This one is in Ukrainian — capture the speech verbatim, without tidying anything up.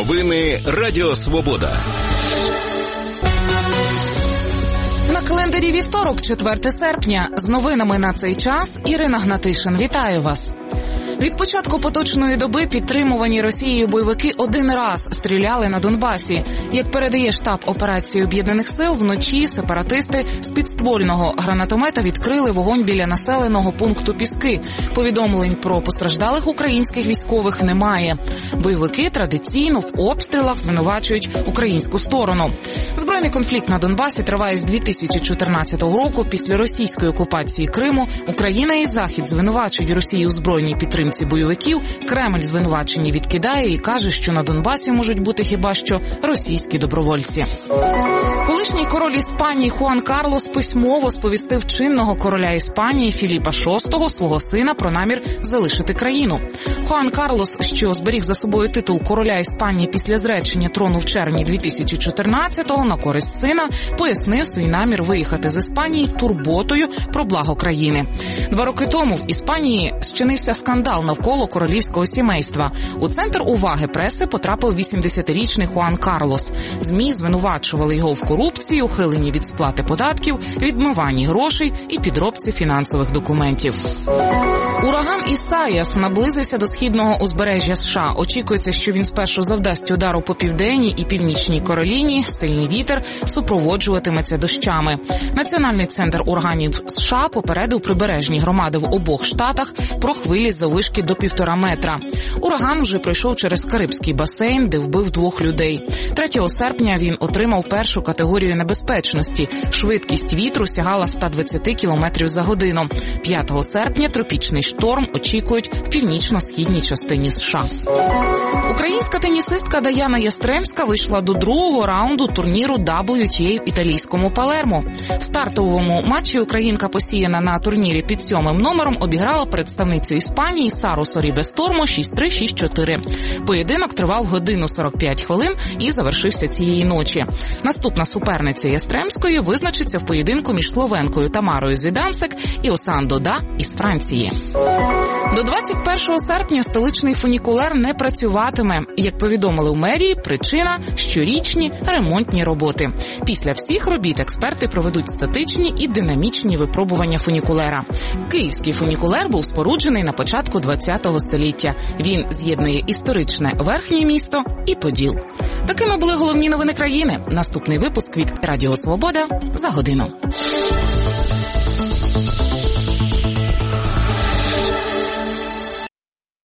Новини Радіо Свобода. На календарі вівторок, четверте серпня. З новинами на цей час Ірина Гнатишин. Вітаю вас. Від початку поточної доби підтримувані Росією бойовики один раз стріляли на Донбасі. Як передає штаб операції Об'єднаних сил, вночі сепаратисти з підствольного гранатомета відкрили вогонь біля населеного пункту Піски. Повідомлень про постраждалих українських військових немає. Бойовики традиційно в обстрілах звинувачують українську сторону. Збройний конфлікт на Донбасі триває з дві тисячі чотирнадцятого року. Після російської окупації Криму Україна і Захід звинувачують Росію у збройній підтримці бойовиків. Кремль звинувачення відкидає і каже, що на Донбасі можуть бути хіба що російські добровольці. Колишній король Іспанії Хуан Карлос письмово сповістив чинного короля Іспанії Філіпа шостого, свого сина, про намір залишити країну. Хуан Карлос, що зберіг за собою титул короля Іспанії після зречення трону в червні дві тисячі чотирнадцятого на користь сина, пояснив свій намір виїхати з Іспанії турботою про благо країни. Два роки тому в Іспанії зчинився скандал навколо королівського сімейства. У центр уваги преси потрапив вісімдесятирічний Хуан Карлос. ЗМІ звинувачували його в корупції, ухиленні від сплати податків, відмиванні грошей і підробці фінансових документів. Ураган Ісайас наблизився до східного узбережжя США. Очікується, що він спершу завдасть удару по південній і північній Кароліні. Сильний вітер супроводжуватиметься дощами. Національний центр ураганів США попередив прибережні громади в обох штатах про хвилі заввишки до півтора метра. Ураган вже пройшов через Карибський басейн, де вбив двох людей. третього серпня він отримав першу категорію небезпечності. Швидкість вітру сягала сто двадцять кілометрів за годину. п'ятого серпня тропічний шторм очікують в північно-східній частині США. Українська тенісистка Даяна Ястремська вийшла до другого раунду турніру дабл ю ті ей в італійському Палермо. В стартовому матчі українка, посіяна на турнірі під сьомим номером, обіграла представницю Іспанії Сару Сорібес-Тормо шість три - шість чотири. Поєдинок тривав годину сорок п'ять хвилин і завершився цієї ночі. Наступна суперниця Ястремської визначиться в поєдинку між словенкою Тамарою Зідансек і Оссан Дода із Франції. До двадцять першого серпня столичний фунікулер не працюватиме. Як повідомили в мерії, причина – щорічні ремонтні роботи. Після всіх робіт експерти проведуть статичні і динамічні випробування фунікулера. Київський фунікулер був споруджений на початку ХХ століття. Він з'єднує історичне верхнє місто і Поділ. Такими були головні новини країни. Наступний випуск від Радіо Свобода за годину.